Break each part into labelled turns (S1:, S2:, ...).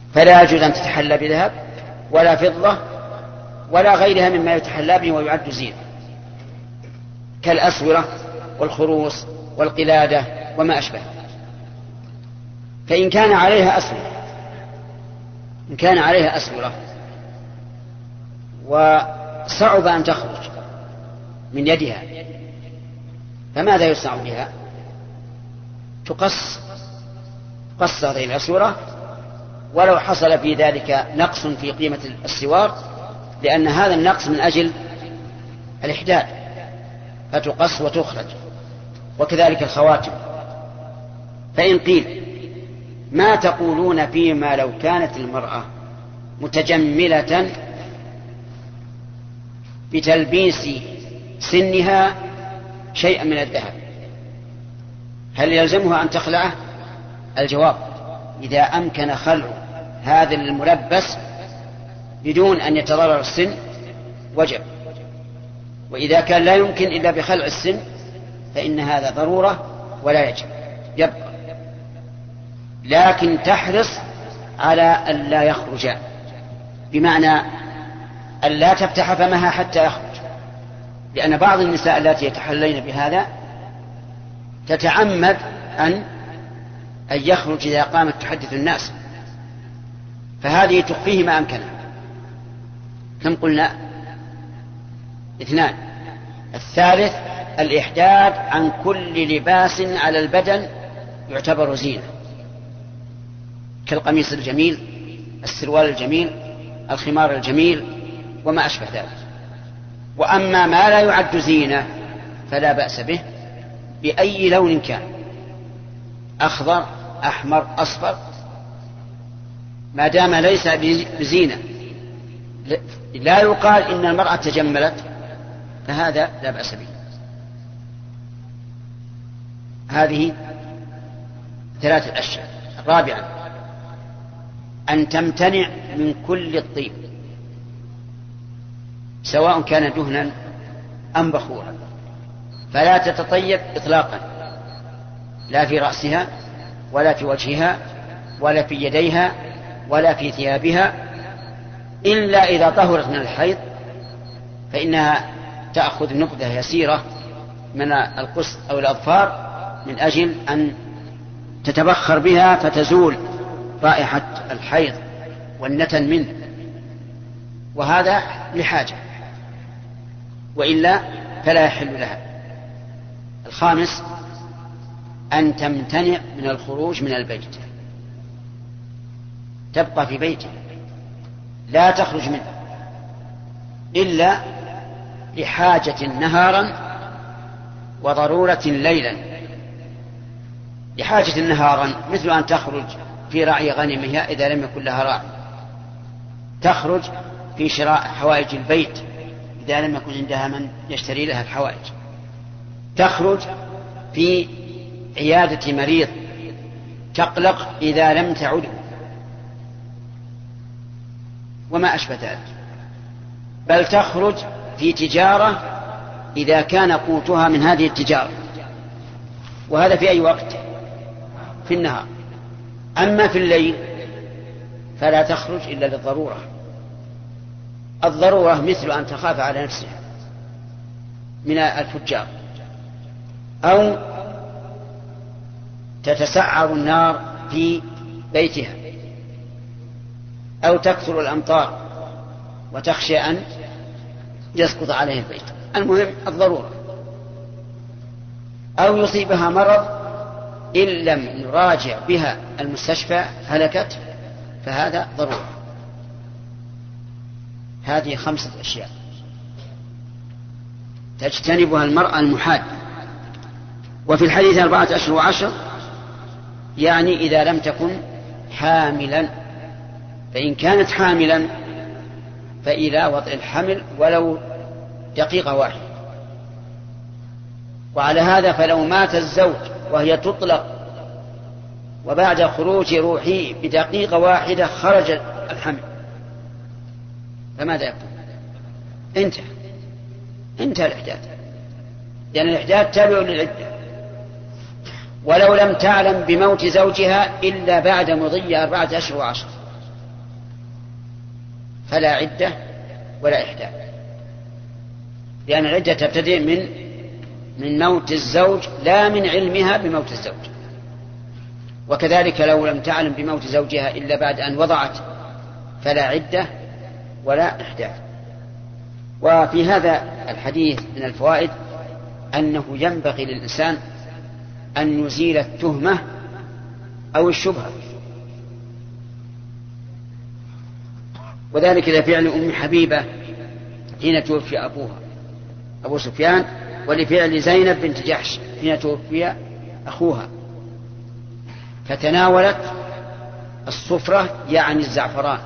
S1: فلا يجوز أن تتحلى بذهب ولا فضة ولا غيرها مما يتحلى به ويعد زينة، كالأسورة والخروص والقلادة وما أشبه. فإن كان عليها أسورة وصعب أن تخرج من يدها، فماذا يصنع بها؟ تقص هذه الأسورة، ولو حصل في ذلك نقص في قيمة السوار، لأن هذا النقص من أجل الإحداد، فتقص وتخرج. وكذلك الخواتم. فإن قيل ما تقولون فيما لو كانت المرأة متجملة بتلبيس سنها شيئا من الذهب، هل يلزمها أن تخلعه؟ الجواب: إذا أمكن خلع هذا الملبس بدون أن يتضرر السن وجب، وإذا كان لا يمكن إلا بخلع السن فإن هذا ضرورة ولا يجب، يبقى. لكن تحرص على أن لا يخرج، بمعنى أن لا تفتح فمها حتى يخرج، لأن بعض النساء التي يتحلين بهذا تتعمد أن يخرج إذا قامت تحدث الناس، فهذه تخفيه ما أمكنها. كم قلنا؟ 2. الثالث الإحداد عن كل لباس على البدن يعتبر زينة، كالقميص الجميل، السروال الجميل، الخمار الجميل وما أشبه ذلك. وأما ما لا يعد زينة فلا بأس به بأي لون كان، أخضر، أحمر، أصفر، ما دام ليس بزينة، لا يقال إن المرأة تجملت، فهذا لا بأس به. هذه 3 أشياء. 4. أن تمتنع من كل الطيب، سواء كان دهنا أم بخورا، فلا تتطيب إطلاقا، لا في رأسها ولا في وجهها ولا في يديها ولا في ثيابها، إلا إذا طهرت من الحيض، فإنها تأخذ نقدة يسيرة من القص أو الأظفار من أجل أن تتبخر بها فتزول رائحة الحيض والنتن منه، وهذا لحاجة، وإلا فلا يحل لها. 5. أن تمتنع من الخروج من البيت، تبقى في بيته لا تخرج منه إلا لحاجة نهارا وضرورة ليلا. لحاجة نهارا مثل أن تخرج في رعي غنمها إذا لم يكن لها راعي، تخرج في شراء حوائج البيت إذا لم يكن عندها من يشتري لها الحوائج، تخرج في عيادة مريض تقلق إذا لم تعده، وما أشبه ذلك. بل تخرج في تجارة إذا كان قوتها من هذه التجارة، وهذا في أي وقت؟ في النهار. أما في الليل فلا تخرج إلا للضرورة. الضرورة مثل أن تخاف على نفسها من الفجار، أو تتسعر النار في بيتها، أو تكثر الأمطار وتخشى أن يسقط عليه البيت. المهم الضرورة. أو يصيبها مرض إن لم نراجع بها المستشفى هلكت، فهذا ضرورة. هذه 5 أشياء تجتنبها المرأة المحاد. وفي الحديث 4 أشهر و10، يعني إذا لم تكن حاملا، فإن كانت حاملا فإلى وضع الحمل ولو دقيقة واحدة. وعلى هذا فلو مات الزوج وهي تطلق وبعد خروج روحه بدقيقة واحدة خرج الحمل، فماذا يكون؟ انتهى الإحداث، لأن الإحداث تابع للعدة. ولو لم تعلم بموت زوجها إلا بعد مضي 4 أشهر و10، فلا عدة ولا إحداث، لأن العدة تبتدئ من موت الزوج لا من علمها بموت الزوج. وكذلك لو لم تعلم بموت زوجها إلا بعد أن وضعت فلا عدة ولا إحداث. وفي هذا الحديث من الفوائد أنه ينبغي للإنسان أن يزيل التهمة أو الشبهة، وذلك لفعل أم حبيبة حين توفي أبوها أبو سفيان، ولفعل زينب بنت جحش حين توفي أخوها، فتناولت الصفرة يعني الزعفران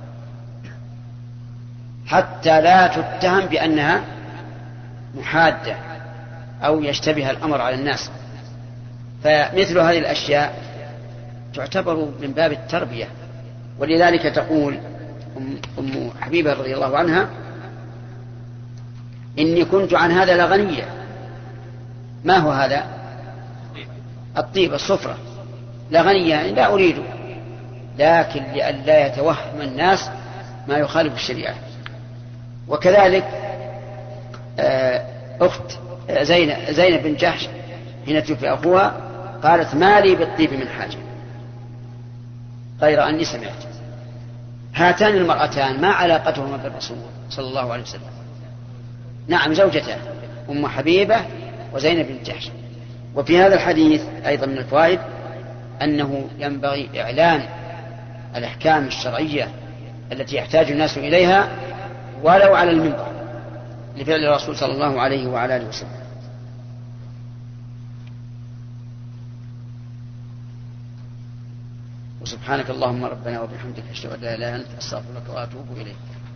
S1: حتى لا تتهم بأنها محادة أو يشتبه الأمر على الناس. فمثل هذه الأشياء تعتبر من باب التربية. ولذلك تقول أم حبيبة رضي الله عنها: إني كنت عن هذا لغنية. ما هو هذا؟ الطيب، الصفرة، لغنية يعني لا أريده، لكن لئلا يتوهم الناس ما يخالف الشريعة. وكذلك أخت زينب بن جحش حين توفي أخوها قالت: ما لي بالطيب من حاجة غير أني سمعت. هاتان المرأتان ما علاقتهما بالرسول صلى الله عليه وسلم؟ نعم، زوجتان، أم حبيبة وزينب بن جحش. وفي هذا الحديث أيضا من الفوائد أنه ينبغي إعلان الأحكام الشرعية التي يحتاج الناس إليها ولو على المنبر، لفعل الرسول صلى الله عليه وعلى آله وسلم. وسبحانك اللهم ربنا وبحمدك أشهد أن لا إله إلا أنت أستغفرك وأتوب إليك.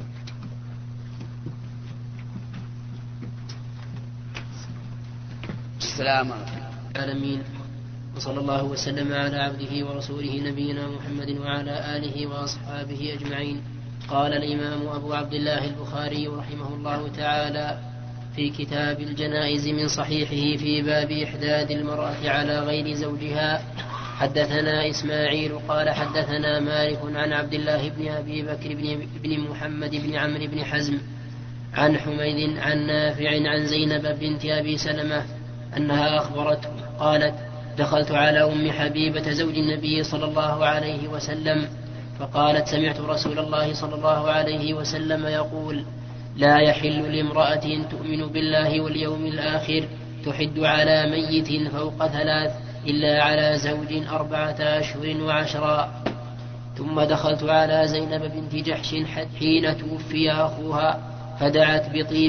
S1: السلام عليكم
S2: العالمين، وصلى الله وسلم على عبده ورسوله نبينا محمد وعلى آله وأصحابه أجمعين. قال الإمام أبو عبد الله البخاري رحمه الله تعالى في كتاب الجنائز من صحيحه في باب إحداد المرأة على غير زوجها: حدثنا إسماعيل قال حدثنا مالك عن عبد الله بن أبي بكر بن محمد بن عمرو بن حزم عن حميد عن نافع عن زينب بنت أبي سلمة أنها أخبرته قالت: دخلت على أم حبيبة زوج النبي صلى الله عليه وسلم فقالت: سمعت رسول الله صلى الله عليه وسلم يقول: لا يحل لامرأة تؤمن بالله واليوم الآخر تحد على ميت فوق 3 إلا على زوج 4 أشهر و10. ثم دخلت على زينب بنت جحش حين توفي أخوها فدعت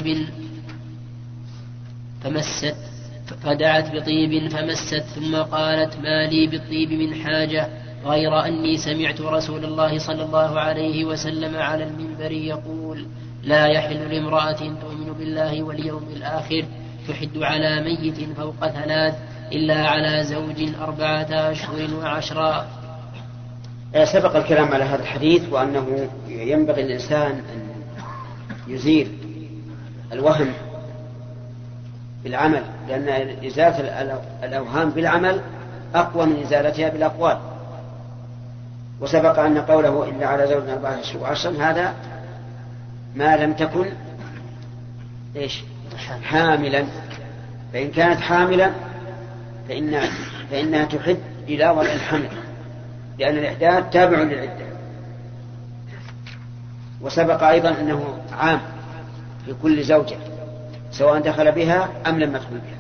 S2: بطيب فمست ثم قالت: ما لي بالطيب من حاجة غير أني سمعت رسول الله صلى الله عليه وسلم على المنبر يقول: لا يحل لامرأة تؤمن بالله واليوم الآخر تحد على ميت فوق 3 إلا على زوج 4 أشهر و10.
S1: سبق الكلام على هذا الحديث، وأنه ينبغي للإنسان أن يزيل الوهم بالعمل، لأن إزالة الأوهام بالعمل أقوى من إزالتها بالأقوال. وسبق أن قوله إلا على زوج 4 أشهر و10 هذا ما لم تكن حاملا، فإن كانت حاملا فإنها تحد إلى وضع الحمل، لأن الإحداث تابع للعدة. وسبق أيضا أنه عام في كل زوجة سواء دخل بها أم لم يدخل بها.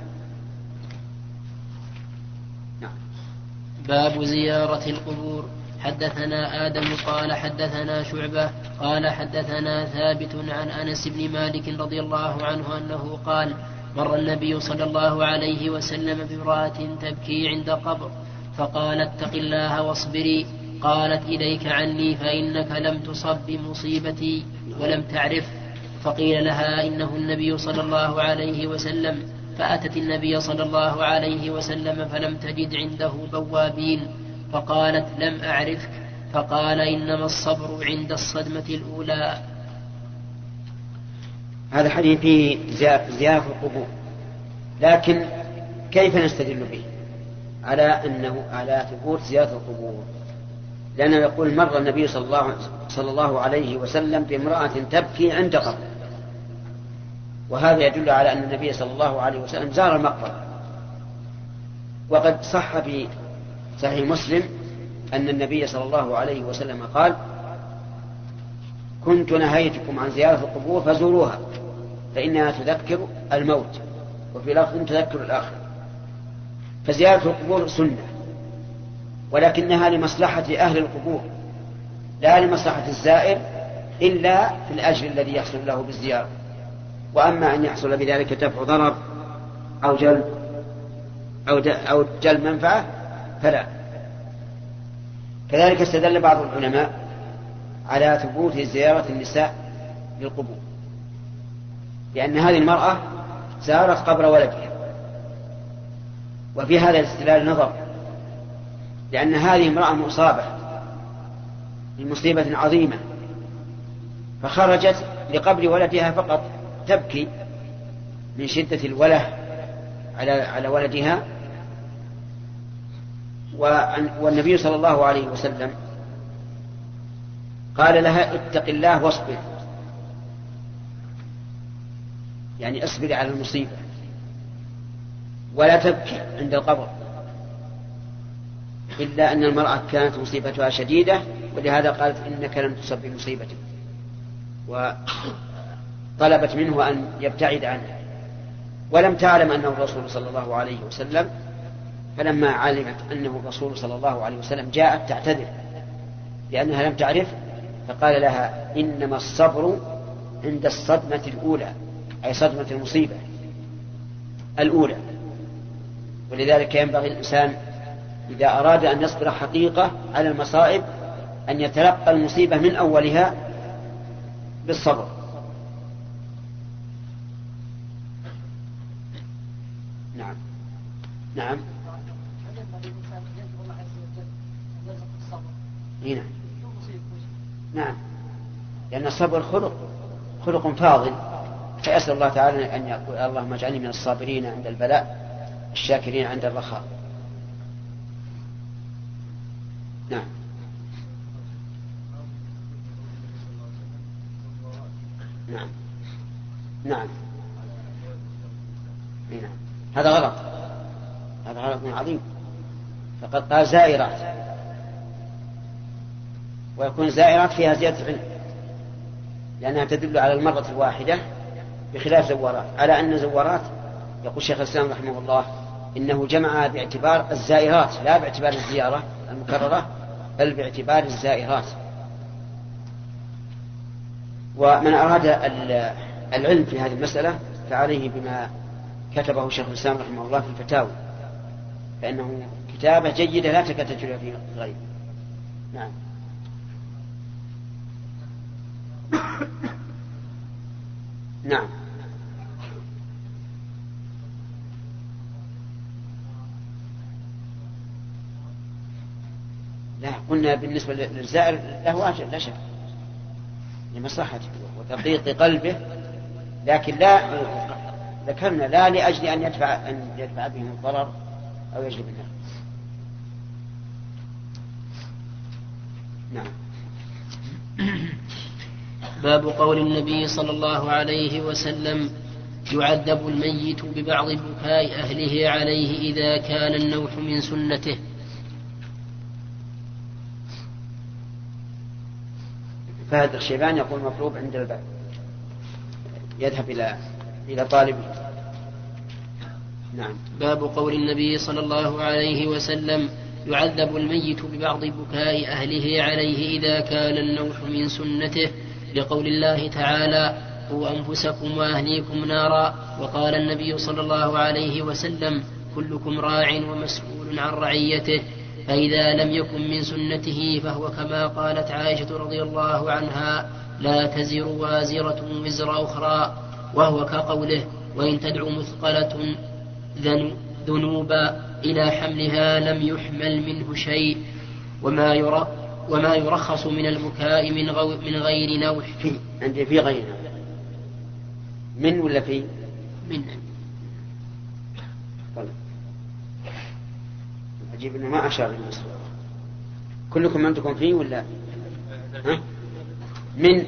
S1: نعم.
S2: باب زيارة القبور. حدثنا آدم قال حدثنا شعبة قال حدثنا ثابت عن أنس بن مالك رضي الله عنه أنه قال: مر النبي صلى الله عليه وسلم بامرأة تبكي عند قبر فقال: اتق الله واصبري. قالت: إليك عني فإنك لم تصب بمصيبتي ولم تعرف. فقيل لها: إنه النبي صلى الله عليه وسلم. فأتت النبي صلى الله عليه وسلم فلم تجد عنده بوابين، فقالت: لم أعرفك. فقال: إنما الصبر عند الصدمة الأولى.
S1: هذا حديث فيه زيارة القبور، لكن كيف نستدل به على أنه على ثبوت زيارة القبور؟ لأنه يقول مر النبي صلى الله عليه وسلم بامرأة تبكي عند قبر، وهذا يدل على أن النبي صلى الله عليه وسلم زار المقبرة. وقد صح في صحيح مسلم أن النبي صلى الله عليه وسلم قال: كنت نهيتكم عن زيارة القبور فزوروها فإنها تذكر الموت، وفي لفظ تذكر الآخرة. فزيارة القبور سنة، ولكنها لمصلحة أهل القبور لا لمصلحة الزائر إلا في الأجر الذي يحصل له بالزيارة. وأما أن يحصل بذلك دفع ضرر أو جلب منفعة فلا. كذلك استدل بعض العلماء على ثبوت زيارة النساء للقبور، لأن هذه المرأة زارت قبر ولدها، وفي هذا الاستدلال نظر، لأن هذه امرأة مصابة بمصيبة عظيمة، فخرجت لقبر ولدها فقط تبكي من شدة الوله على ولدها. والنبي صلى الله عليه وسلم قال لها: اتق الله واصبر، يعني اصبري على المصيبة ولا تبكي عند القبر، إلا أن المرأة كانت مصيبتها شديدة، ولهذا قالت: إنك لم تصب بمصيبتك، وطلبت منه أن يبتعد عنها، ولم تعلم أنه الرسول صلى الله عليه وسلم. فلما علمت أنه الرسول صلى الله عليه وسلم جاءت تعتذر لأنها لم تعرف، فقال لها: إنما الصبر عند الصدمة الأولى، أي صدمة المصيبة الأولى. ولذلك ينبغي الإنسان إذا أراد أن يصبر حقيقة على المصائب أن يتلقى المصيبة من أولها بالصبر. نعم نعم هنا. نعم، لأن الصبر خلق فاضل، فأسأل الله تعالى أن يقول: اللهم اجعلني من الصابرين عند البلاء الشاكرين عند الرخاء. نعم نعم نعم نعم. هذا غلط، هذا غلط عظيم. فقد قال زائرات، ويكون زائرات فيها زيادة علم، لأنها تدل على المرة الواحدة بخلاف زوارات. على أن زوارات يقول شيخ الإسلام رحمه الله إنه جمع باعتبار الزائرات لا باعتبار الزيارة المكررة، بل باعتبار الزائرات. ومن أراد العلم في هذه المسألة فعليه بما كتبه شيخ الإسلام رحمه الله في الفتاوى، فإنه كتابة جيدة لا تكاد تجد في غيره. نعم نعم. لا، قلنا بالنسبة للزائر له أجر لا شك لمصلحته وترقيق قلبه، لكن لا ذكرنا لا لأجل أن يدفع بهم الضرر أو يجلب النفع. نعم.
S2: باب قول النبي صلى الله عليه وسلم: يعذب الميت ببعض بكاء أهله عليه إذا كان النوح من سنته.
S1: فهذا الشيبان يقول مطلوب عند الباب، يذهب إلى طالبه. نعم.
S2: باب قول النبي صلى الله عليه وسلم: يعذب الميت ببعض بكاء أهله عليه إذا كان النوح من سنته، لقول الله تعالى: قوا أنفسكم وأهليكم نارا. وقال النبي صلى الله عليه وسلم: كلكم راع ومسؤول عن رعيته، فإذا لم يكن من سنته فهو كما قالت عائشة رضي الله عنها: لا تزر وازرة وزر أخرى، وهو كقوله: وإن تدع مثقلة ذنوبا إلى حملها لم يحمل منه شيء. وما يرخص من البكاء من غير نوح.
S1: عندي في غير من ولا في
S2: من.
S1: طيب. عجيب انه ما اشار للمسألة. كلكم عندكم فيه ولا ها؟ من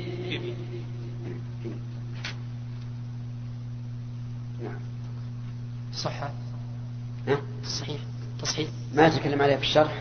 S2: صحة صحيح تصحيح
S1: ما تكلم عليه في الشرح.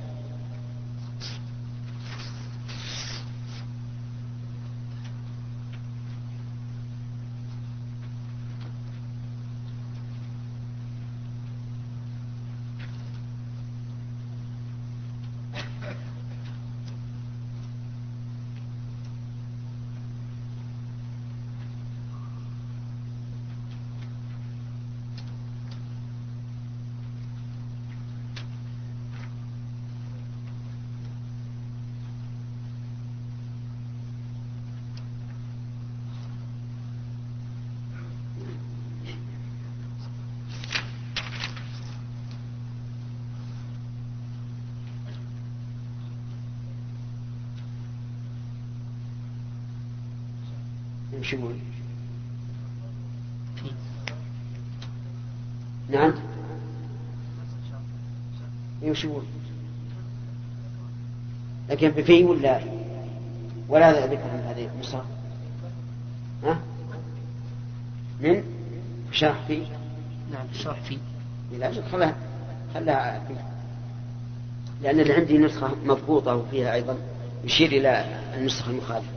S1: يمشون. نعم يمشون، لكن بفي ولا ذكر من هذه مصر. ها من شرح في.
S2: نعم شرح في.
S1: لا خلها في، لأن اللي عندي نسخة مضبوطة وفيها أيضا يشير إلى النسخة المخالفة.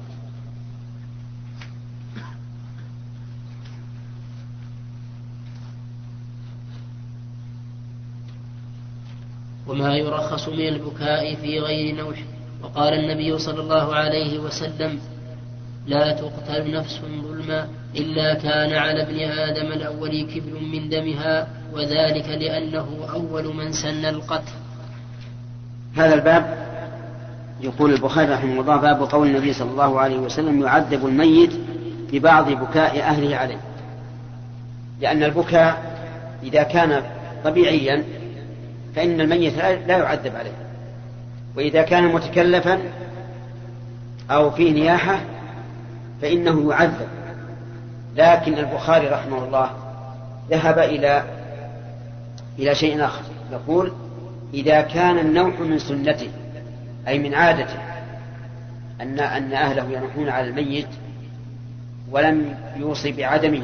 S2: وما يرخص من البكاء في غير نوح. وقال النبي صلى الله عليه وسلم: لا تقتل نفس ظلما إلا كان على ابن آدم الأول كبر من دمها، وذلك لأنه أول من سن القتل.
S1: هذا الباب يقول البخاري رحمه الله: باب قول النبي صلى الله عليه وسلم: يعذب الميت ببعض بكاء أهله عليه. لأن البكاء إذا كان طبيعيا فإن الميت لا يعذب عليه، وإذا كان متكلفا أو فيه نياحة فإنه يعذب. لكن البخاري رحمه الله ذهب إلى شيء آخر، يقول: إذا كان النوح من سنته، أي من عادته، أن أهله ينوحون على الميت ولم يوصي بعدمه،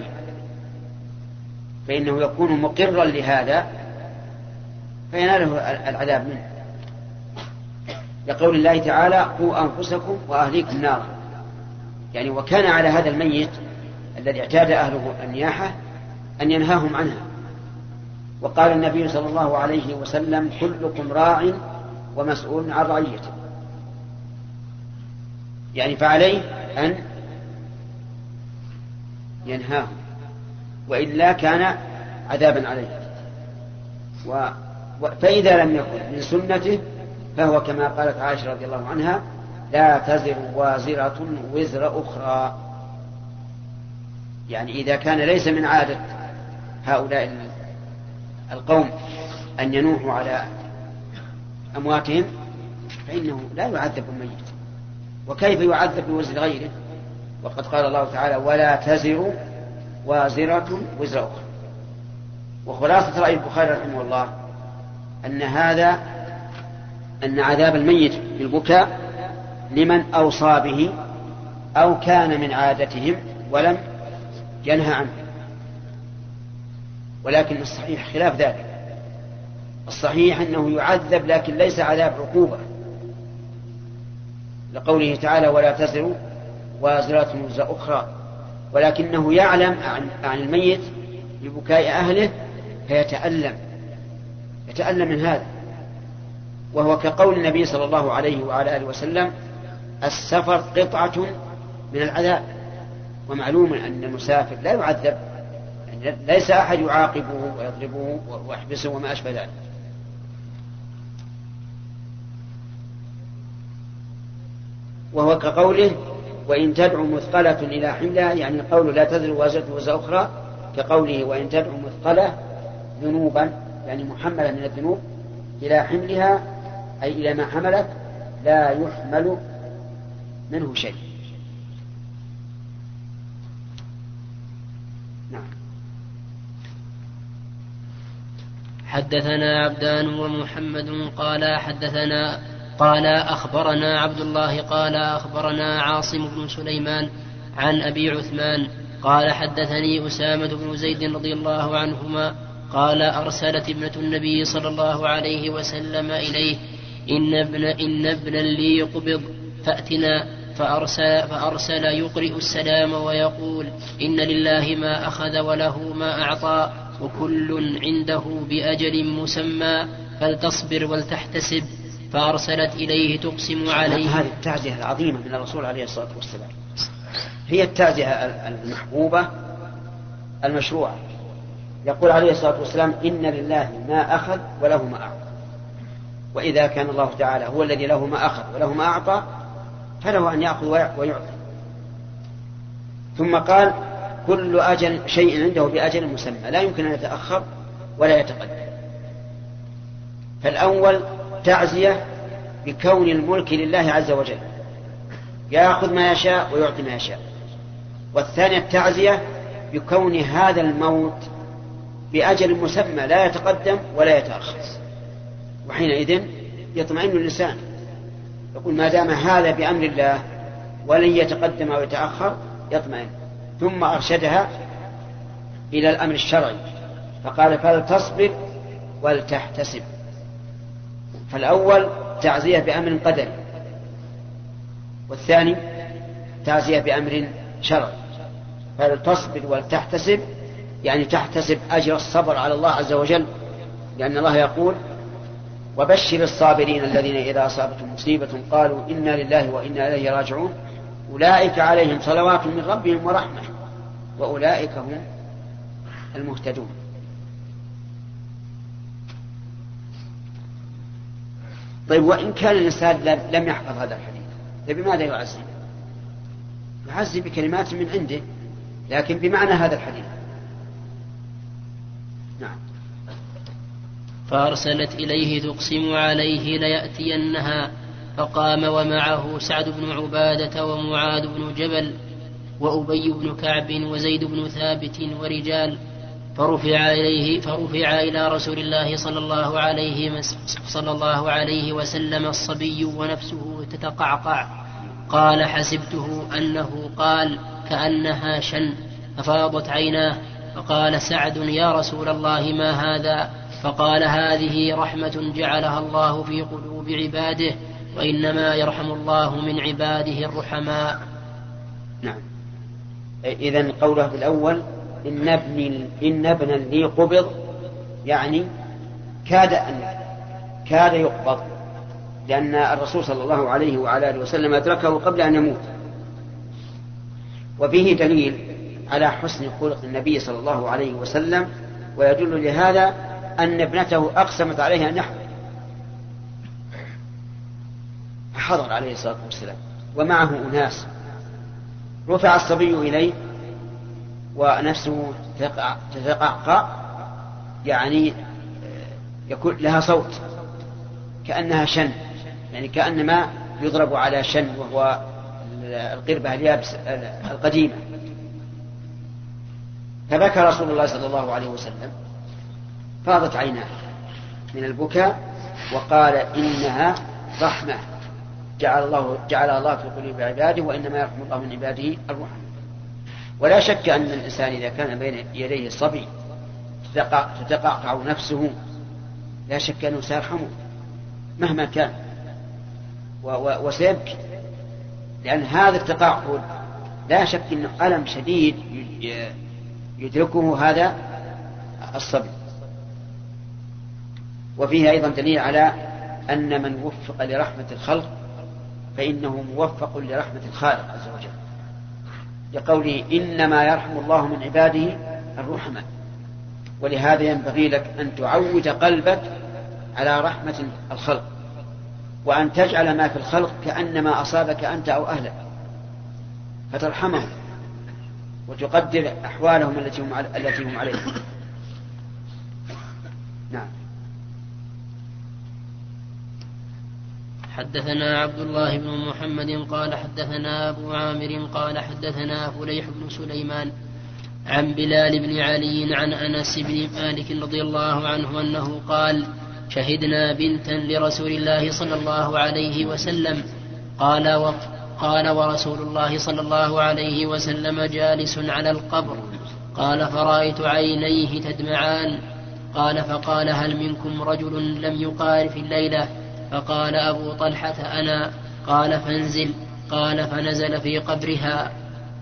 S1: فإنه يكون مقرا لهذا فيناله العذاب منه، لقول الله تعالى: قوا أنفسكم وأهليكم نارا. يعني وكان على هذا الميت الذي اعتاد أهله النياحة أن ينهاهم عنها. وقال النبي صلى الله عليه وسلم: كلكم راع ومسؤول عن رعيته. يعني فعليه أن ينهاهم، وإلا كان عذابا عليه. فإذا لم يكن من سنته فهو كما قالت عائشة رضي الله عنها: لا تزر وازرة وزر أخرى. يعني إذا كان ليس من عادة هؤلاء القوم أن ينوحوا على أمواتهم فإنه لا يعذب الميت. وكيف يعذب بوزر غيره؟ وقد قال الله تعالى: ولا تزر وازرة وزر أخرى. وخلاصة رأي البخاري رحمه الله أن عذاب الميت بالبكاء لمن أوصى به أو كان من عادتهم ولم ينهى عنه. ولكن الصحيح خلاف ذلك. الصحيح أنه يعذب لكن ليس عذاب عقوبة، لقوله تعالى: ولا تزر وازرة وزر أخرى، ولكنه يعلم عن الميت ببكاء أهله يتألم من هذا. وهو كقول النبي صلى الله عليه وعلى آله وسلم: السفر قطعة من العذاب. ومعلوم أن المسافر لا يعذب، يعني ليس أحد يعاقبه ويضربه ويحبسه وما أشبه ذلك. وهو كقوله: وإن تدعو مثقلة إلى حملها، يعني قول لا تزر وازرة وزر أخرى، كقوله: وإن تدعو مثقلة ذنوبا، يعني محملة من الذنوب، إلى حملها أي إلى ما حملت، لا يحمل منه شيء. نعم.
S2: حدثنا عبدان ومحمد قال حدثنا قال أخبرنا عبد الله قال أخبرنا عاصم بن سليمان عن أبي عثمان قال حدثني أسامة بن زيد رضي الله عنهما قال أرسلت ابنة النبي صلى الله عليه وسلم إليه إن ابنا لي قبض فأتنا، فأرسل يقرئ السلام ويقول إن لله ما أخذ وله ما أعطى وكل عنده بأجل مسمى فلتصبر ولتحتسب. فأرسلت إليه تقسم عليه.
S1: هذه التعزية العظيمة من الرسول عليه الصلاة والسلام هي التعزية المحبوبة المشروعة. يقول عليه الصلاة والسلام إن لله ما أخذ وله ما أعطى، وإذا كان الله تعالى هو الذي له ما أخذ وله ما أعطى فله أن يأخذ ويعطي. ثم قال كل أجل شيء عنده بأجل مسمى لا يمكن أن يتأخر ولا يتقدم. فالأول تعزية بكون الملك لله عز وجل يأخذ ما يشاء ويعطي ما يشاء. والثانية التعزية بكون هذا الموت بأجل مسمى لا يتقدم ولا يتأخر، وحينئذ يطمئن الإنسان يقول ما دام هذا بأمر الله ولن يتقدم أو يتأخر يطمئن. ثم أرشدها إلى الأمر الشرعي فقال فلتصبر ولتحتسب. فالأول تعزية بأمر قدري، والثاني تعزية بأمر شرعي. فلتصبر ولتحتسب يعني تحتسب أجر الصبر على الله عز وجل، لأن الله يقول وبشر الصابرين الذين إذا أصابتهم مصيبة قالوا إنا لله وإنا إليه راجعون أولئك عليهم صلوات من ربهم ورحمة وأولئك هم المهتدون. طيب وإن كان الإنسان لم يحفظ هذا الحديث فبماذا يعزي؟ يعزي بكلمات من عنده لكن بمعنى هذا الحديث. نعم.
S2: فأرسلت إليه تقسم عليه ليأتينها، فقام ومعه سعد بن عبادة ومعاذ بن جبل وأبي بن كعب وزيد بن ثابت ورجال، فرفع إلى رسول الله صلى الله عليه وسلم الصبي ونفسه تتقعقع. قال حسبته أنه قال كأنها شن، ففاضت عيناه. فقال سعد يا رسول الله ما هذا؟ فقال هذه رحمة جعلها الله في قلوب عباده وإنما يرحم الله من عباده الرحماء.
S1: نعم. إذن قوله بالأول إن ابنا لي قبض يعني كاد يقبض، لأن الرسول صلى الله عليه وعلى آله وسلم أدركه قبل أن يموت. وفيه دليل على حسن خلق النبي صلى الله عليه وسلم، ويدل لهذا أن ابنته أقسمت عليه أن يحضر فحضر عليه الصلاة والسلام ومعه أناس. رفع الصبي إليه ونفسه تتقعقع يعني يكون لها صوت كأنها شن، يعني كأنما يضرب على شن وهو القربة اليابس القديمة. فبكى رسول الله صلى الله عليه وسلم فاضت عيناه من البكاء وقال إنها رحمة جعل الله في قلوب عباده وإنما يرحم الله من عباده الرحمة. ولا شك أن الإنسان إذا كان بين يديه الصبي تتقعقع نفسه لا شك أنه سيرحمه مهما كان وسيبكي، لأن هذا التقعقع لا شك أنه ألم شديد يدركه هذا الصبي. وفيه أيضا دليل على أن من وفق لرحمة الخلق فإنه موفق لرحمة الخالق عز وجل، لقوله إنما يرحم الله من عباده الرحمة. ولهذا ينبغي لك أن تعود قلبك على رحمة الخلق، وأن تجعل ما في الخلق كأنما أصابك أنت أو أهلك، فترحمهم وتقدر أحوالهم التي هم عليها. نعم.
S2: حدثنا عبد الله بن محمد قال حدثنا أبو عامر قال حدثنا فليح بن سليمان عن بلال بن علي عن أنس بن مالك رضي الله عنه أنه قال شهدنا بنتا لرسول الله صلى الله عليه وسلم. قال ورسول الله صلى الله عليه وسلم جالس على القبر. قال فرأيت عينيه تدمعان. قال فقال هل منكم رجل لم يقارف الليلة؟ فقال أبو طلحة أنا. قال فانزل. قال فنزل في قبرها.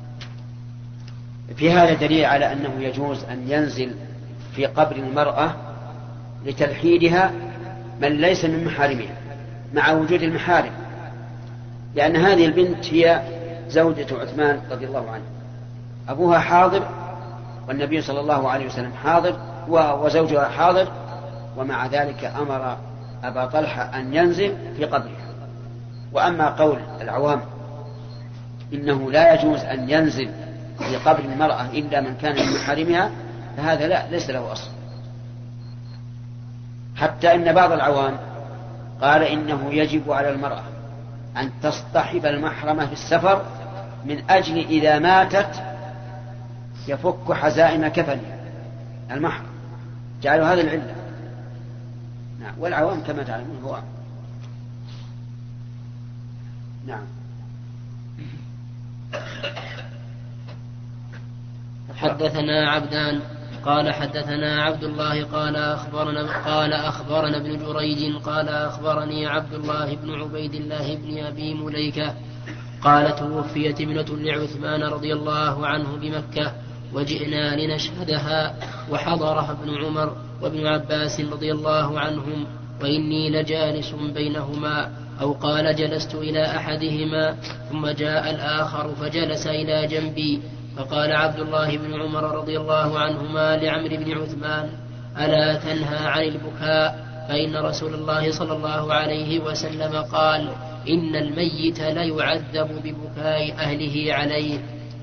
S1: في هذا دليل على أنه يجوز أن ينزل في قبر المرأة لتلحيدها من ليس من محارمها مع وجود المحارم، لأن هذه البنت هي زوجة عثمان رضي الله عنه، أبوها حاضر والنبي صلى الله عليه وسلم حاضر وزوجها حاضر، ومع ذلك أمر أبا طلحة أن ينزل في قبرها. وأما قول العوام إنه لا يجوز أن ينزل في قبر المرأة إلا من كان من محارمها فهذا لا، ليس له أصل. حتى إن بعض العوام قال إنه يجب على المرأة أن تصطحب المحرمة في السفر من أجل إذا ماتت يفك حزائم كفنها المحرم، جعلوا هذا العلة. نعم. والعوام كما تعلمون هو نعم.
S2: حدثنا عبدان قال حدثنا عبد الله قال أخبرنا ابن جريج قال أخبرني عبد الله بن عبيد الله بن أبي مليكة قال توفيت ابنة لعثمان رضي الله عنه بمكة وجئنا لنشهدها وحضرها ابن عمر وابن عباس رضي الله عنهم وإني لجالس بينهما، أو قال جلست إلى أحدهما ثم جاء الآخر فجلس إلى جنبي. فقال عبد الله بن عمر رضي الله عنهما لعمرو بن عثمان ألا تنهى عن البكاء؟ فإن رسول الله صلى الله عليه وسلم قال إن الميت ليعذب ببكاء أهله عليه.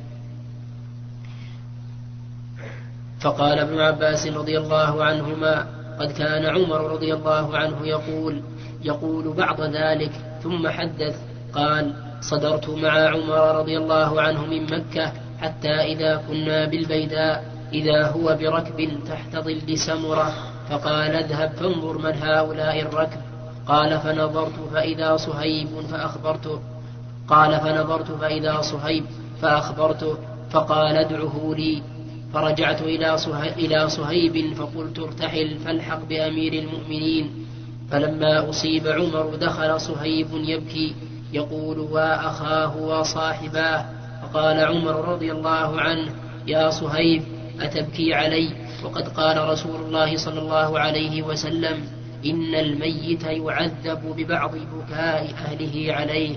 S2: فقال ابن عباس رضي الله عنهما قد كان عمر رضي الله عنه يقول بعض ذلك. ثم حدث قال صدرت مع عمر رضي الله عنه من مكة حتى إذا كنا بالبيداء إذا هو بركب تحت ظل سمرة، فقال اذهب فانظر من هؤلاء الركب. قال فنظرت فإذا صهيب فأخبرته. قال فنظرت فإذا صهيب فأخبرته فقال ادعه لي. فرجعت إلى صهيب فقلت ارتحل فالحق بأمير المؤمنين. فلما أصيب عمر دخل صهيب يبكي يقول وأخاه وصاحباه. فقال عمر رضي الله عنه يا صهيب أتبكي علي وقد قال رسول الله صلى الله عليه وسلم إن الميت يعذب ببعض بكاء أهله عليه.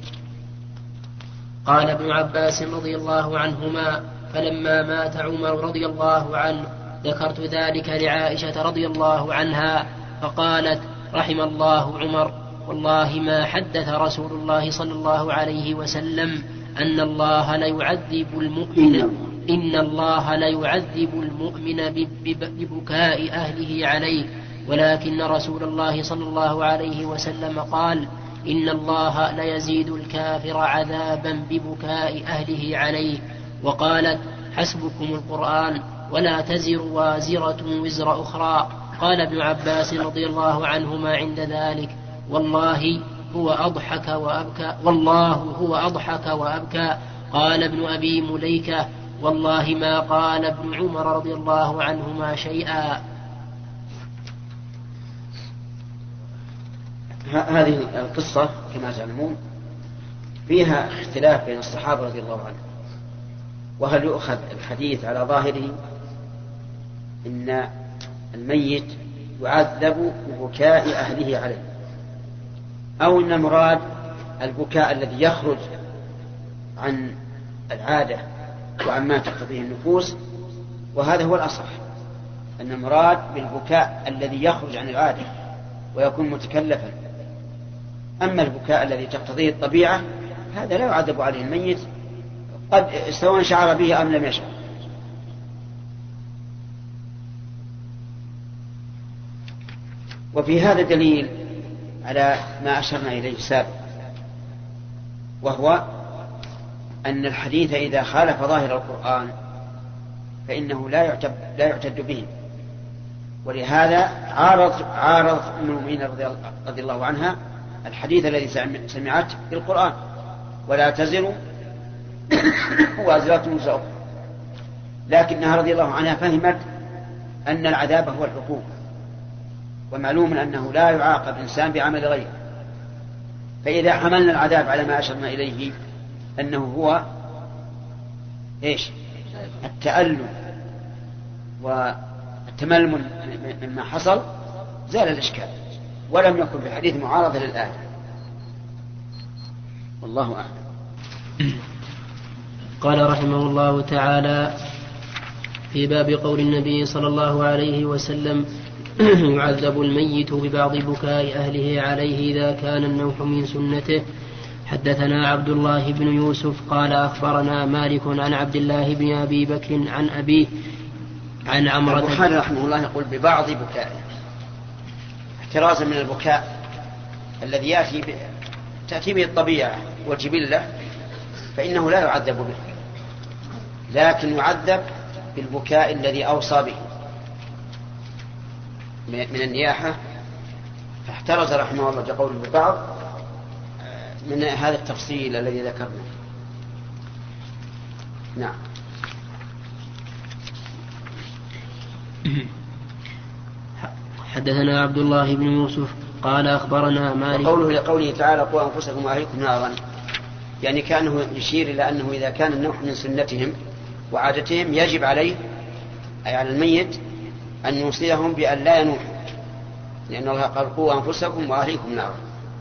S2: قال ابن عباس رضي الله عنهما فلما مات عمر رضي الله عنه ذكرت ذلك لعائشة رضي الله عنها فقالت رحم الله عمر والله ما حدث رسول الله صلى الله عليه وسلم أن الله ليعذب المؤمن ببكاء أهله عليه، ولكن رسول الله صلى الله عليه وسلم قال إن الله ليزيد الكافر عذابا ببكاء أهله عليه. وقالت حسبكم القرآن ولا تزر وازرة وزر أخرى. قال ابن عباس رضي الله عنهما عند ذلك والله هو أضحك وأبكى. قال ابن أبي مليكة والله ما قال ابن عمر رضي الله عنهما شيئا.
S1: هذه القصة كما تعلمون فيها اختلاف بين الصحابة رضي الله عنهم، وهل يؤخذ الحديث على ظاهره إن الميت يعذب ببكاء أهله عليه، أو إن المراد البكاء الذي يخرج عن العادة وعما تقتضيه النفوس. وهذا هو الأصح، أن المراد بالبكاء الذي يخرج عن العادة ويكون متكلفا. أما البكاء الذي تقتضيه الطبيعة هذا لا يعذب عليه الميت قد سواء شعر به أم لم يشعر. وفي هذا دليل على ما أشرنا إليه سابقا، وهو أن الحديث إذا خالف ظاهر القرآن فإنه لا يعتد به، ولهذا عارض أم المؤمنين رضي الله عنها الحديث الذي سمعته في القرآن: ولا تزر وازرة وزر أخرى. لكنها رضي الله عنها فهمت أن العذاب هو العقوبة، ومعلوم أنه لا يعاقب إنسان بعمل غيره. فإذا حملنا العذاب على ما أشرنا إليه أنه هو التألم والتململ مما حصل، زال الإشكال، ولم يكن في الحديث معارضة للآية. والله أعلم.
S2: قال رحمه الله تعالى: في باب قول النبي صلى الله عليه وسلم: يعذب الميت ببعض بكاء أهله عليه إذا كان النوح من سنته. حدثنا عبد الله بن يوسف قال أخبرنا مالك عن عبد الله بن أبي بكر عن أبيه عن عمرة.
S1: البخاري رحمه الله يقول ببعض بكاء، احترازا من البكاء الذي تأتي به الطبيعة والجبلة، فإنه لا يعذب به، لكن يعذب بالبكاء الذي أوصى به من النياحة. فاحترز رحمه الله بقوله ببعض من هذا التفصيل الذي ذكرنا. نعم.
S2: حدثنا عبد الله بن يوسف قال أخبرنا مالك.
S1: لقوله تعالى: قوا أنفسكم وأهليكم نارا، يعني كانه يشير إلى أنه إذا كان النوح من سنتهم وعادتهم يجب عليه، أي على الميت، أن يوصيهم بأن لا ينوحوا، لأن الله قال: قوا أنفسكم وأهليكم نارا.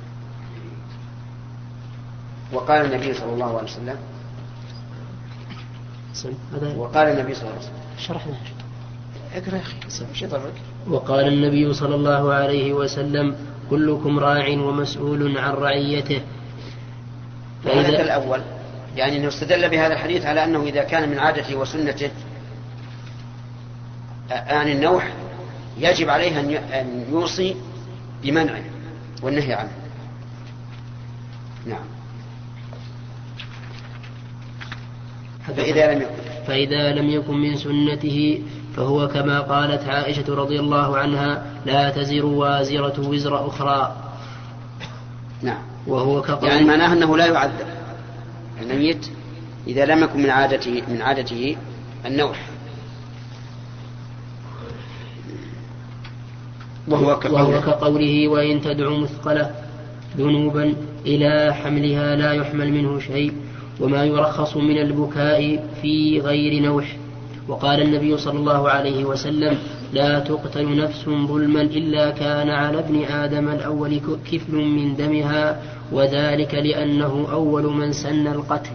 S1: وقال النبي صلى الله عليه وسلم
S2: شرحنا.
S1: اقرأ يا أخي.
S2: وقال النبي صلى الله عليه وسلم: كلكم راع ومسؤول عن رعيته.
S1: فإذا الأول يعني أنه استدل بهذا الحديث على أنه إذا كان من عادته وسنته عن النوح يجب عليه أن يوصي بمنعه والنهي عنه. نعم.
S2: فإذا لم يكن من سنته فهو كما قالت عائشة رضي الله عنها: لا تزر وازرة وزر أخرى.
S1: نعم.
S2: وهو
S1: يعني معناه أنه لا يعذب الميت إذا لم يكن من عادته النوح.
S2: وهو كقوله: وإن تدع مثقلة ذنوبا إلى حملها لا يحمل منه شيء، وما يرخص من البكاء في غير نوح. وقال النبي صلى الله عليه وسلم: لا تقتل نفس ظلما إلا كان على ابن آدم الأول كفل من دمها، وذلك لأنه أول من سن القتل.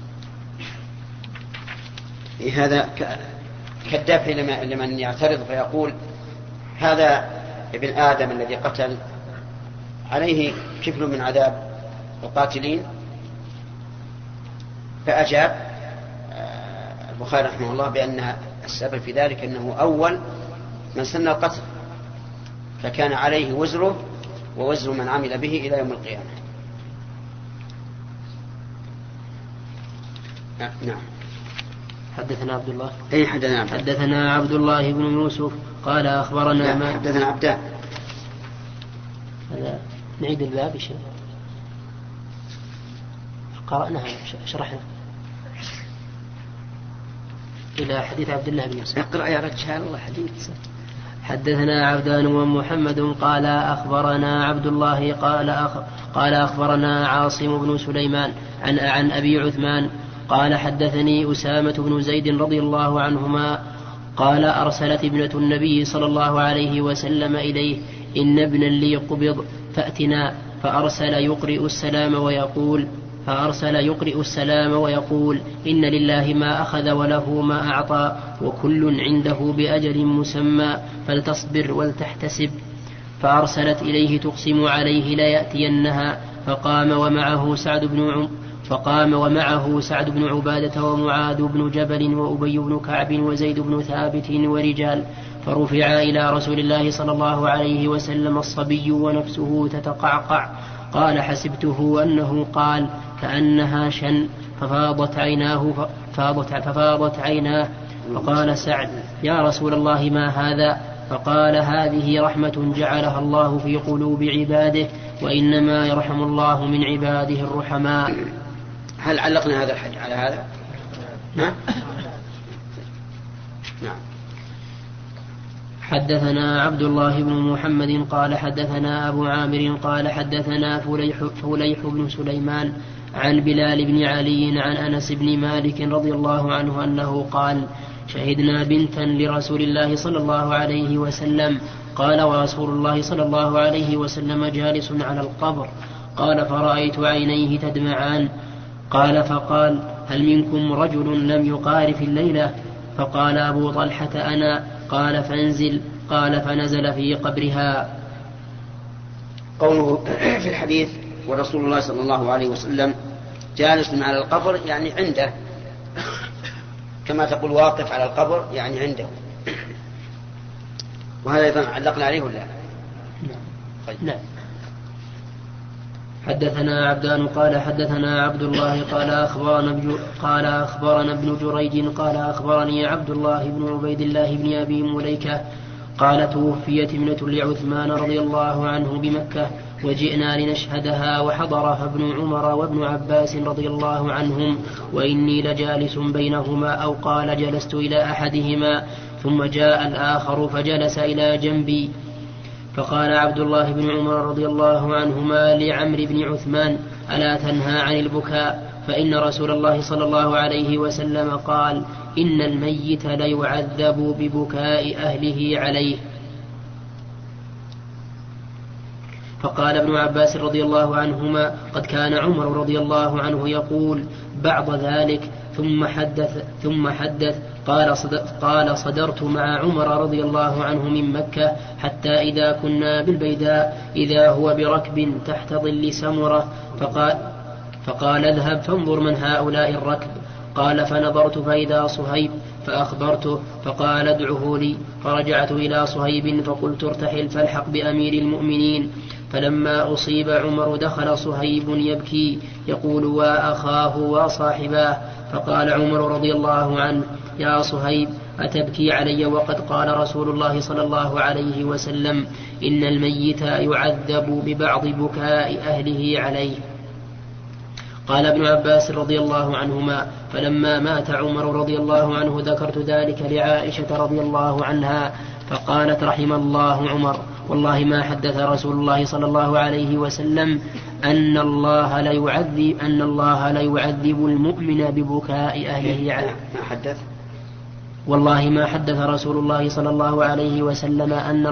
S1: هذا كالدافع لمن يعترض فيقول: هذا ابن آدم الذي قتل عليه كفل من عذاب القاتلين. فأجاب البخاري رحمه الله بأن السبب في ذلك أنه أول من سن القتل، فكان عليه وزره ووزر من عمل به إلى يوم القيامة. نعم.
S2: حدثنا عبد الله.
S1: حدثنا
S2: عبد الله بن يوسف قال أخبرنا ما
S1: حدثنا عبدان.
S2: هذا نعيد الباب شيء قرأناها شرحنا إلى حديث عبد الله بن يوسف.
S1: اقرأ يا رجال الله حديث.
S2: حدثنا عبدان ومحمد قال أخبرنا عبد الله قال أخبرنا عاصم بن سليمان عن أبي عثمان قال حدثني أسامة بن زيد رضي الله عنهما قال: أرسلت ابنة النبي صلى الله عليه وسلم إليه: إن ابنا لي قبض فأتنا. فأرسل يقرئ السلام ويقول: إن لله ما أخذ وله ما أعطى، وكل عنده بأجل مسمى، فلتصبر ولتحتسب. فأرسلت إليه تقسم عليه ليأتينها، فقام ومعه سعد بن عبادة ومعاذ بن جبل وأبي بن كعب وزيد بن ثابت ورجال، فرفع إلى رسول الله صلى الله عليه وسلم الصبي ونفسه تتقعقع. قال: حسبته أنه قال كأنها شن، ففاضت عيناه. فقال سعد: يا رسول الله ما هذا؟ فقال هذه رحمة جعلها الله في قلوب عباده وإنما يرحم الله من عباده الرحماء.
S1: هل علقنا هذا الحديث على هذا؟ نعم.
S2: حدثنا عبد الله بن محمد قال حدثنا أبو عامر قال حدثنا فليح بن سليمان عن بلال بن علي عن أنس بن مالك رضي الله عنه أنه قال شهدنا بنتا لرسول الله صلى الله عليه وسلم قال ورسول الله صلى الله عليه وسلم جالس على القبر قال فرأيت عينيه تدمعان قال فقال هل منكم رجل لم يقارف الليلة؟ فقال أبو طلحة أنا. قال فانزل. قال فنزل في قبرها.
S1: قوله في الحديث ورسول الله صلى الله عليه وسلم جالس على القبر يعني عنده، كما تقول واقف على القبر يعني عنده، وهذا أيضا علقنا عليه ولا؟
S2: نعم. حدثنا عبدان قال حدثنا عبد الله قال أخبرنا ابن جريج قال أخبرني عبد الله بن عبيد الله بن أبي مليكة قال توفيت ابنة لعثمان رضي الله عنه بمكة وجئنا لنشهدها وحضرها ابن عمر وابن عباس رضي الله عنهم وإني لجالس بينهما أو قال جلست إلى أحدهما ثم جاء الآخر فجلس إلى جنبي. فقال عبد الله بن عمر رضي الله عنهما لعمرو بن عثمان ألا تنهى عن البكاء فإن رسول الله صلى الله عليه وسلم قال إن الميت ليعذب ببكاء أهله عليه. فقال ابن عباس رضي الله عنهما قد كان عمر رضي الله عنه يقول بعض ذلك ثم حدث قال صدرت مع عمر رضي الله عنه من مكة حتى إذا كنا بالبيداء إذا هو بركب تحت ظل سمرة فقال اذهب فانظر من هؤلاء الركب. قال فنظرت فإذا صهيب فأخبرته فقال ادعه لي. فرجعت إلى صهيب فقلت ارتحل فالحق بأمير المؤمنين. فلما أصيب عمر دخل صهيب يبكي يقول وأخاه وصاحباه. فقال عمر رضي الله عنه يا صهيب أتبكي علي وقد قال رسول الله صلى الله عليه وسلم إن الميت يعذب ببعض بكاء أهله عليه. قال ابن عباس رضي الله عنهما فلما مات عمر رضي الله عنه ذكرت ذلك لعائشة رضي الله عنها فقالت رحم الله عمر والله ما حدث رسول الله صلى الله عليه وسلم أن الله لا يعذب المؤمن ببكاء أهله عليه. والله ما حدث رسول الله صلى الله عليه وسلم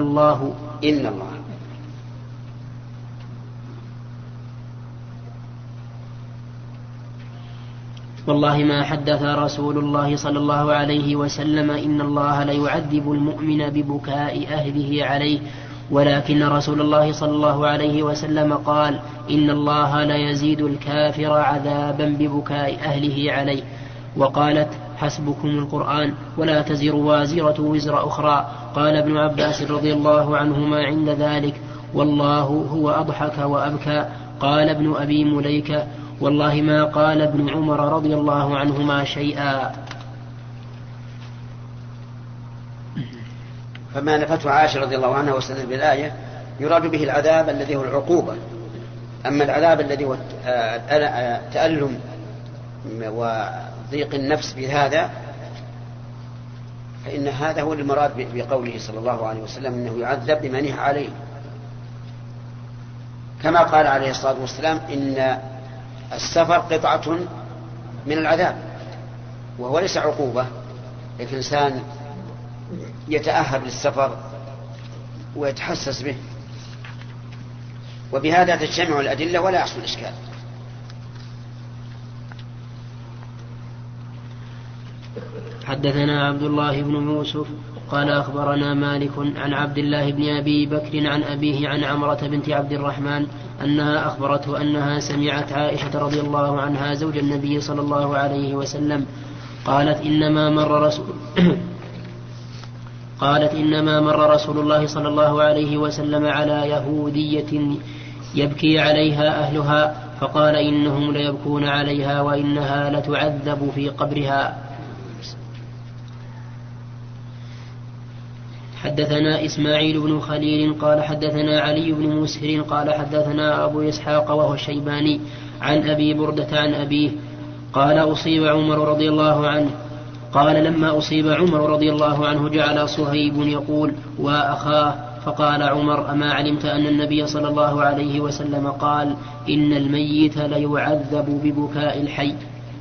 S2: والله ما حدث رسول الله صلى الله عليه وسلم إن الله لا يعذب المؤمن ببكاء أهله عليه ولكن رسول الله صلى الله عليه وسلم قال إن الله لا يزيد الكافر عذابا ببكاء أهله عليه. وقالت حسبكم القرآن ولا تزر وازرة وزر أخرى. قال ابن عباس رضي الله عنهما عند ذلك والله هو أضحك وأبكى. قال ابن أبي مليكة والله ما قال ابن عمر رضي الله عنهما شيئا.
S1: فما نفته عائشة رضي الله عنها واستدل بالآية يراد به العذاب الذي هو العقوبة. أما العذاب الذي هو تألم وضيق النفس بهذا فإن هذا هو المراد بقوله صلى الله عليه وسلم إنه يعذب بمنه عليه، كما قال عليه الصلاة والسلام إن السفر قطعة من العذاب، وهو ليس عقوبة، لكن الإنسان يتأهب للسفر ويتحسس به، وبهذا تجتمع الأدلة ولا يحصل الإشكال.
S2: حدثنا عبد الله بن يوسف قال أخبرنا مالك عن عبد الله بن أبي بكر عن أبيه عن عمرة بنت عبد الرحمن أنها أخبرته أنها سمعت عائشة رضي الله عنها زوج النبي صلى الله عليه وسلم قالت إنما مر رسول الله صلى الله عليه وسلم على يهودية يبكي عليها أهلها فقال إنهم ليبكون عليها وإنها لتعذب في قبرها. حدثنا إسماعيل بن خليل قال حدثنا علي بن مسهر قال حدثنا أبو إسحاق وهو الشيباني عن أبي بردة عن أبيه قال أصيب عمر رضي الله عنه قال لما أصيب عمر رضي الله عنه جعل صهيب يقول وأخاه فقال عمر أما علمت أن النبي صلى الله عليه وسلم قال إن الميت ليعذب ببكاء الحي.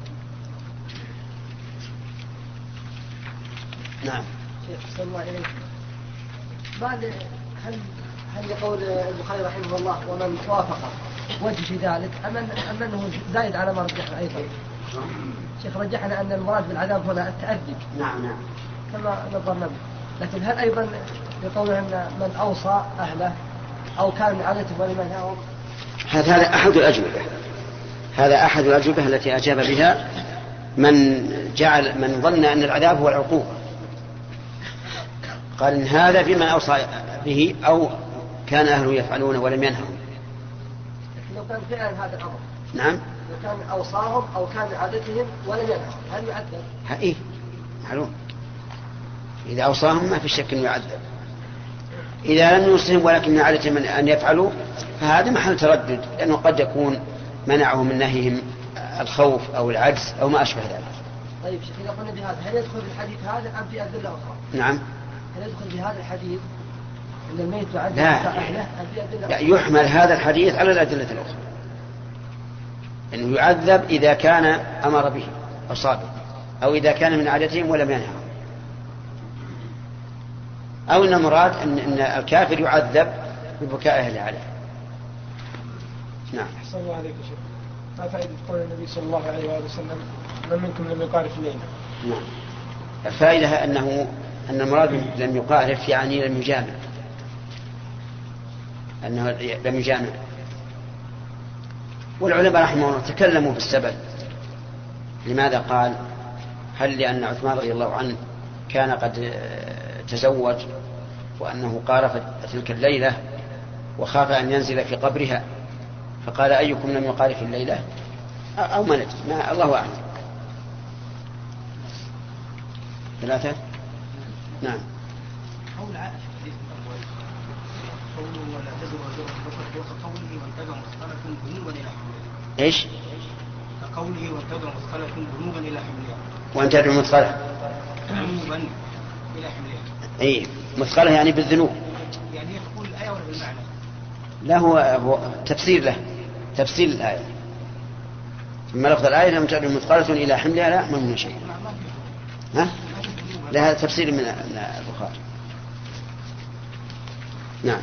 S3: نعم.
S4: صلى الله عليه وسلم بعد هل يقول البخاري رحمه الله ومن وافق وجه في ذلك أم أنه زايد على ما رجحنا أيضا؟ شيخ رجحنا أن المراد بالعذاب هنا التأدب.
S3: نعم
S4: كما نظرنا به، لكن هل أيضا يقول أن من أوصى أهله أو كان من عادته ولمن يهوم؟
S3: هذا أحد الأجوبة التي أجاب بها من ظن أن العذاب هو العقوبة، قال إن هذا في من أوصى به أو كان أهله يفعلونه ولم ينههم.
S4: لكن لو كان فعلا هذا الأمر،
S3: نعم،
S4: لو كان أوصاهم أو كان عادتهم ولم ينههم هل يعذب؟
S3: إيه معلوم، إذا أوصاهم ما في شك أنه يعذب. إذا لم يوصهم ولكن عادتهم أن يفعلوا فهذا محل تردد، لأنه قد يكون منعه من نهيهم الخوف أو العجز أو ما أشبه ذلك.
S4: طيب شيخ إذا قلنا بهذا هل يدخل في الحديث هذا أم في أدلة أخرى؟
S3: نعم.
S4: هل يدخل في هذا الحديث أن الميت يعذب أهله أم في أدلة أخرى؟
S3: يحمل هذا الحديث على الأدلة الأخرى، أنه يعذب إذا كان أمر به أو صادق، أو إذا كان من عادتهم ولم ينههم، أو أن مراد أن الكافر يعذب ببكاء أهله عليه. نعم.
S5: أحسن الله عليك يا شيخ. ما فائدة قول النبي صلى الله عليه وآله وسلم من منكم لم يقارف الليلة؟
S3: نعم. الفائدة أن المراد لم يقارف يعني لم يجامع، أنه لم يجامع. والعلماء رحمه الله تكلموا في السبب، لماذا قال هل لأن عثمان رضي الله عنه كان قد تزوج وأنه قارف تلك الليلة وخاف أن ينزل في قبرها، فقال أيكم لم يقارف الليلة أو ما ندري، الله أعلم. 3. نعم.
S6: قول عائشة حديث الأول قوله ولا تزر وزر وكقوله وانتدع مثقلة ذنوبا إلى حملها.
S3: إيش؟
S6: كقوله وانتدع مثقلة ذنوبا إلى حملها.
S3: وانتدع مثقلة
S6: ذنوبا إلى حملها.
S3: إيه مثقلة يعني بالذنوب.
S6: يعني يقول الآية ولا بالمعنى؟
S3: لا هو تفسير له، تفسير الآية. ثم لفظ الآية لم تدع مثقلة إلى حملها لا يحمل منها شيء. ها؟ لا هذا تفسير من البخاري. نعم.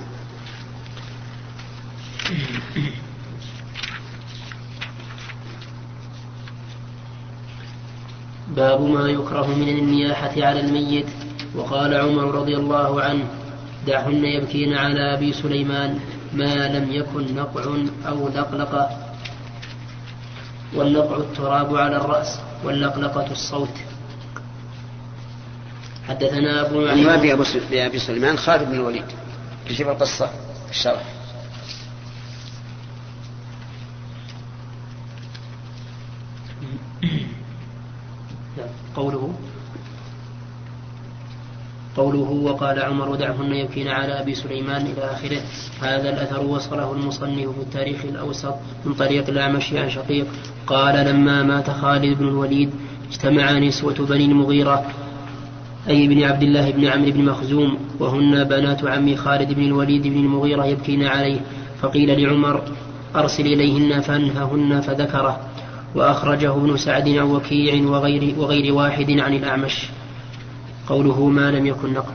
S2: باب ما يكره من النياحة على الميت. وقال عمر رضي الله عنه دعهن يبكين على أبي سليمان ما لم يكن نقع أو لقلقة، والنقع التراب على الرأس واللقلقة الصوت. حدثنا أبو
S3: معين بأبي سليمان خالد بن الوليد كشف القصة الشرح.
S2: قوله وقال عمر دعهن يبكين على أبي سليمان إلى آخره. هذا الأثر وصله المصنف في التاريخ الأوسط من طريق الأعمش عن شقيق قال لما مات خالد بن الوليد اجتمع نسوة بني المغيرة أي بن عبد الله بن عمرو بن مخزوم وهن بنات عم خالد بن الوليد بن المغيرة يبكين عليه، فقيل لعمر أرسل إليهن فأنههن فذكره. وأخرجه ابن سعد عن وكيع وغير واحد عن الأعمش. قوله ما لم يكن نقع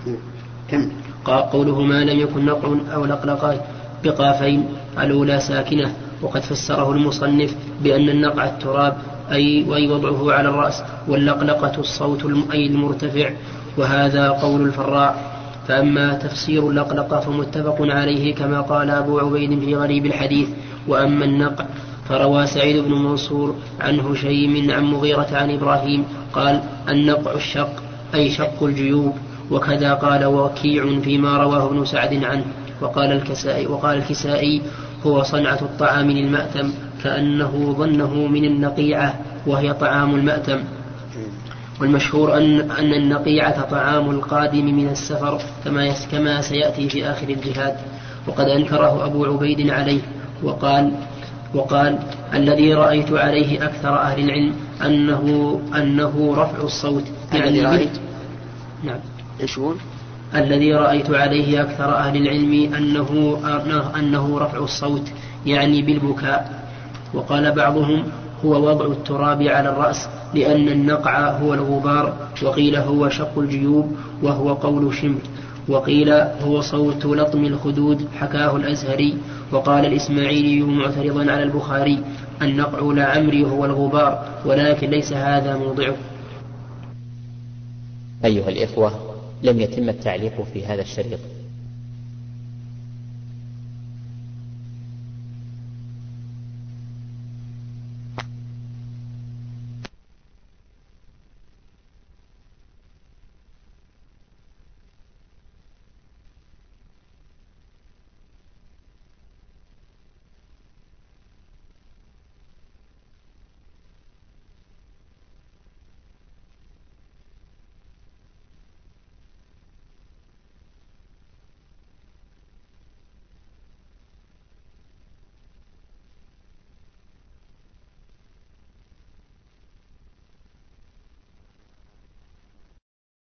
S2: قوله ما لم يكن نقع أو لقلقة بقافين الأولى ساكنة، وقد فسره المصنف بأن النقع التراب أي وضعه على الرأس، واللقلقة الصوت أي المرتفع، وهذا قول الفراء. فأما تفسير اللقلقة فمتفق عليه كما قال أبو عبيد في غريب الحديث. وأما النقع فروى سعيد بن منصور عن هشيم عن مغيرة عن إبراهيم قال النقع الشق أي شق الجيوب، وكذا قال وكيع فيما رواه ابن سعد عنه. وقال الكسائي هو صنعة الطعام للمأتم كأنه ظنه من النقيعة وهي طعام المأتم. والمشهور أن النقيعة طعام القادم من السفر كما سيأتي في آخر الجهاد. وقد أنكره أبو عبيد عليه وقال الذي رأيت عليه أكثر أهل العلم أنه رفع الصوت.
S3: الذي رأيت
S2: نعم
S3: يشون
S2: الذي رأيت عليه أكثر أهل العلم أنه رفع الصوت يعني بالبكاء. وقال بعضهم هو وضع التراب على الرأس لأن النقع هو الغبار، وقيل هو شق الجيوب وهو قول شمر، وقيل هو صوت لطم الخدود حكاه الأزهري. وقال الإسماعيلي معترضا على البخاري النقع لعمري هو الغبار ولكن ليس هذا موضعه.
S7: أيها الإخوة، لم يتم التعليق في هذا الشريط،